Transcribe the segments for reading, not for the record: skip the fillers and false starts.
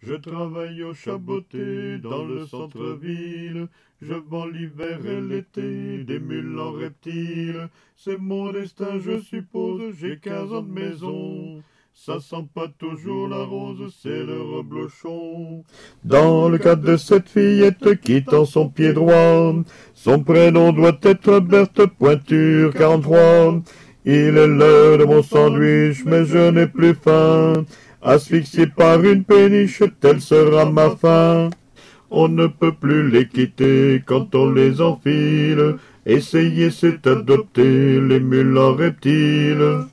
Je travaille au Chaboté dans le centre-ville. Je vends l'hiver et l'été des mules en reptiles. C'est mon destin, je suppose, j'ai 15 ans de maison. Ça sent pas toujours la rose, c'est le reblochon. Dans le cas de cette fillette qui tend son pied droit, son prénom doit être Berthe Pointure 43. Il est l'heure de mon sandwich, mais je n'ai plus faim. Asphyxié par une péniche, telle sera ma fin. On ne peut plus les quitter quand on les enfile. Essayer, c'est adopter les mules en reptiles.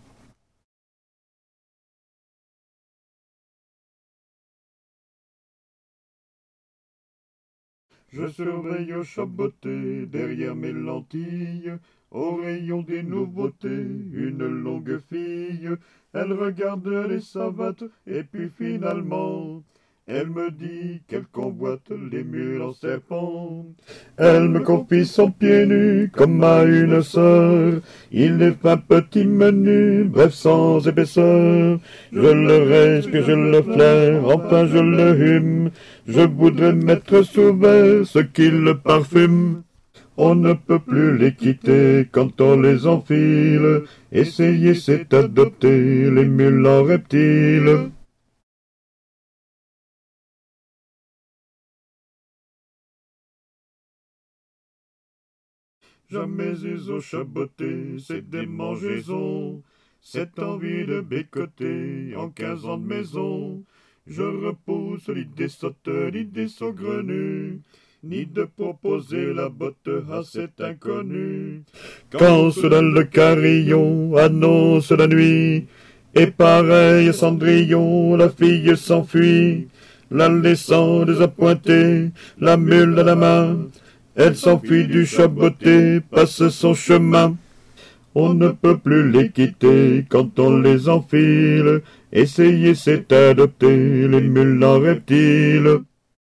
Je surveille au Chaboté, derrière mes lentilles, au rayon des nouveautés, une longue fille. Elle regarde les savates, et puis finalement, elle me dit qu'elle convoite les mules en serpent. Elle me confie son pied nu, comme à une sœur. Il est un petit menu, bref sans épaisseur. Je le respire, je le flaire, enfin je le hume. Je voudrais mettre sous verre ce qui le parfume. On ne peut plus les quitter quand on les enfile. Essayer, c'est adopter les mules en reptiles. Jamais eu au Chaboté, c'est des mangeaisons. Cette envie de bécoter en 15 ans de maison. Je repousse l'idée sotte, l'idée saugrenue, ni de proposer la botte à cet inconnu. Quand soudain le carillon annonce la nuit, et pareil à Cendrillon, la fille s'enfuit, la laissant désappointée, la mule à la main. Elle s'enfuit du Chaboté, passe son chemin. On ne peut plus les quitter quand on les enfile. Essayer, c'est adopter les mules en reptiles.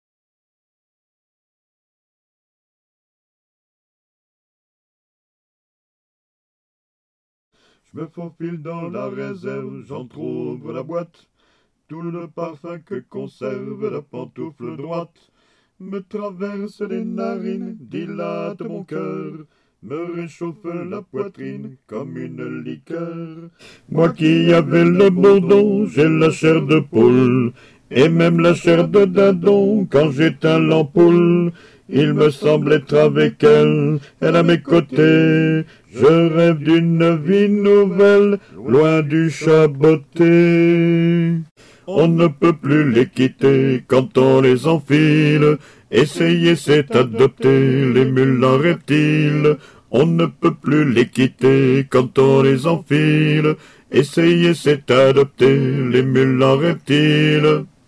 Je me faufile dans la réserve, j'entr'ouvre la boîte. Tout le parfum que conserve la pantoufle droite me traverse les narines, dilate mon cœur, me réchauffe la poitrine comme une liqueur. Moi qui avais le bourdon, j'ai la chair de poule, et même la chair de dindon quand j'éteins l'ampoule. Il me semble être avec elle, elle à mes côtés. Je rêve d'une vie nouvelle, loin du Chaboté. On ne peut plus les quitter quand on les enfile. Essayer, c'est adopter les mules en reptiles. On ne peut plus les quitter quand on les enfile. Essayer, c'est adopter les mules en reptiles.